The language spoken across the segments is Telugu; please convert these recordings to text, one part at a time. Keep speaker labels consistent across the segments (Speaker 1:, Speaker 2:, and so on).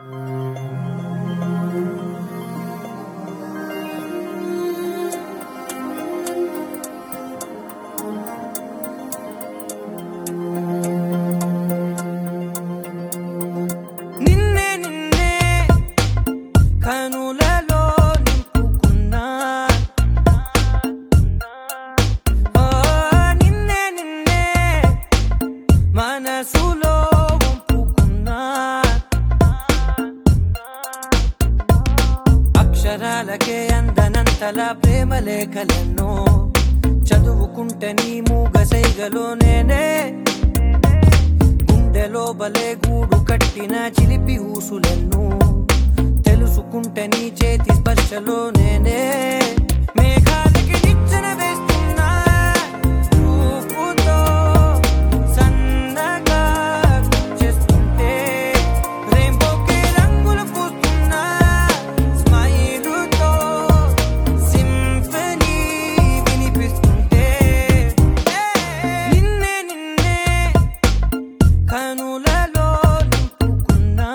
Speaker 1: అక్షరాలకే అందనంతలా ప్రేమ లేఖలెన్నో చదువుకుంటే నీ మూగసైగలో నేనే గుండెలో బలే గూడు కట్టిన చిలిపి ఊసులెన్నో తెలుసుకుంటే నీ చేతి స్పర్శలో నేనే మేఘాలకి నిచ్చెన వేస్తున్నా రూపుతో సన్నగా చేస్తుంటే రెయిన్బోకి రంగులు పూస్తున్నా స్మైలుతో సింఫనీ వినిపిస్తుంటే నిన్నే నిన్నే కనులలో నింపుకున్నా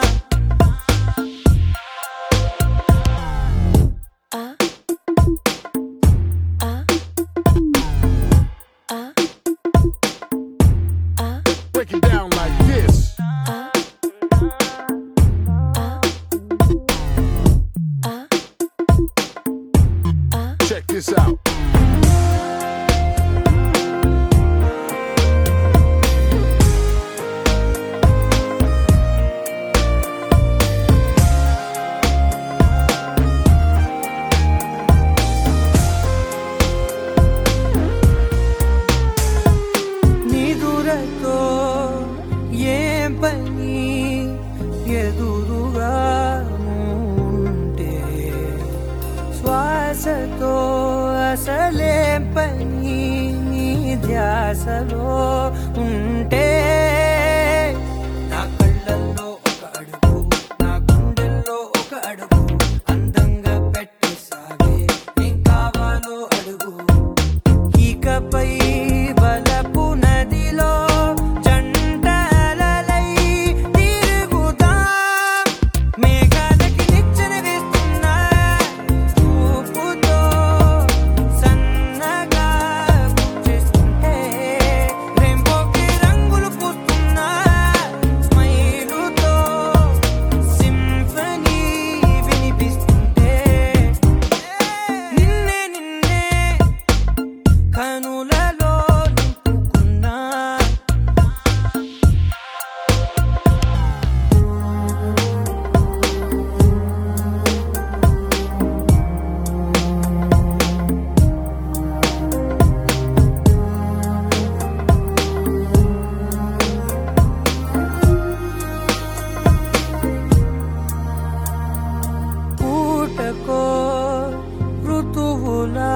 Speaker 2: Break it down like this. Check this out.
Speaker 1: నిదురతో ఏం పని ఎదురుగా ఉంటే శ్వాసతో అసలేం పని నీ ధ్యాసలో ఉంటే నా కళ్ళల్లో ఒక అడుగు నా గుండెల్లో ఒక అడుగు అందంగా పెట్టి సాగే ఏం కావాలో అడుగు ఇకపై బలపు నదిలో జంట అలలై తిరుగుతాం మేఘాలకి నిచ్చెన వేస్తున్నా రూపుతో సన్నగా చేస్తుంటే రెయిన్బోకి రంగులు పూస్తున్నా స్మైలుతో సింఫనీ వినిపిస్తుంటే నిన్నే నిన్నే కనులలో నింపుకున్నా పూటకో ఋతువులా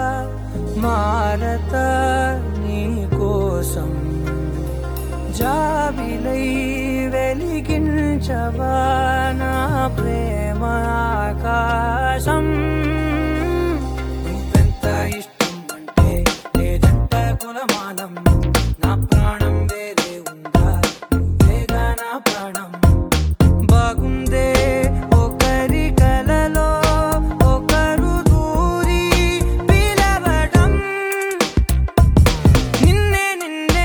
Speaker 1: మారత నీ కోసం జాబిలై వెలిగించవా నా ప్రేమ ఆకాశం నువ్వెంత ఇష్టం అంటే లేదంట కులమానం నా ప్రాణం వేరే ఉందా నువ్వేగా నా ప్రాణం బాగుందే ఒకరి కలలో ఒకరు దూరి పిలవడం నిన్నే నిన్నే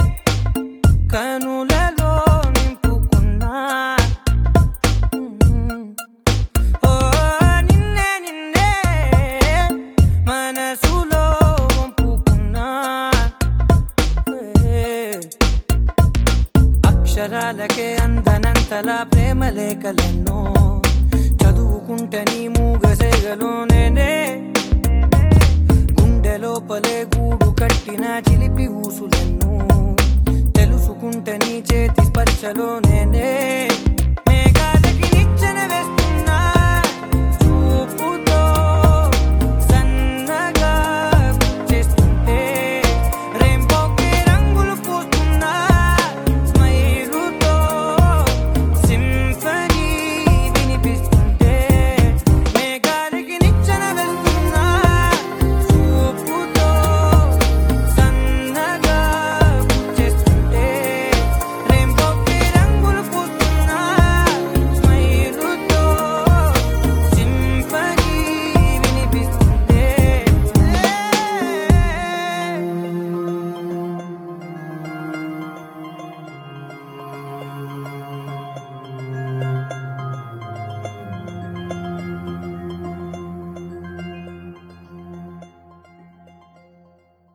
Speaker 1: కనులలో నింపుకున్నా ఓ నిన్నే నిన్నే మనసులో వంపుకున్నా అక్షరాలకే అందనంతలా ప్రేమ లేఖలెన్నో చదువుకుంటే నీ మూగసేగలో నేనే గుండె లోపలే గూడు కట్టిన చిలిపి ఊసులెన్నో తెలుసుకుంటే నీ చేతి స్పర్శలో